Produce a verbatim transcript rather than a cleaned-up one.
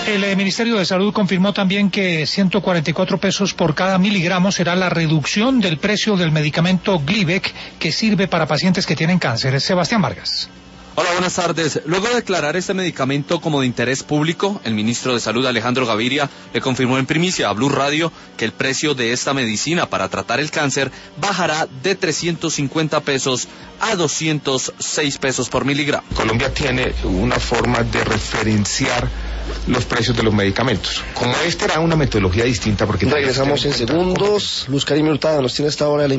El eh, Ministerio de Salud confirmó también que ciento cuarenta y cuatro pesos por cada miligramo será la reducción del precio del medicamento Glivec, que sirve para pacientes que tienen cáncer. Sebastián Vargas. Hola, buenas tardes. Luego de declarar este medicamento como de interés público, el ministro de Salud, Alejandro Gaviria, le confirmó en primicia a Blue Radio que el precio de esta medicina para tratar el cáncer bajará de trescientos cincuenta pesos a doscientos seis pesos por miligramo. Colombia tiene una forma de referenciar los precios de los medicamentos. Como esta era una metodología distinta porque... Regresamos en segundos. Luz Karime Hurtado nos tiene esta hora.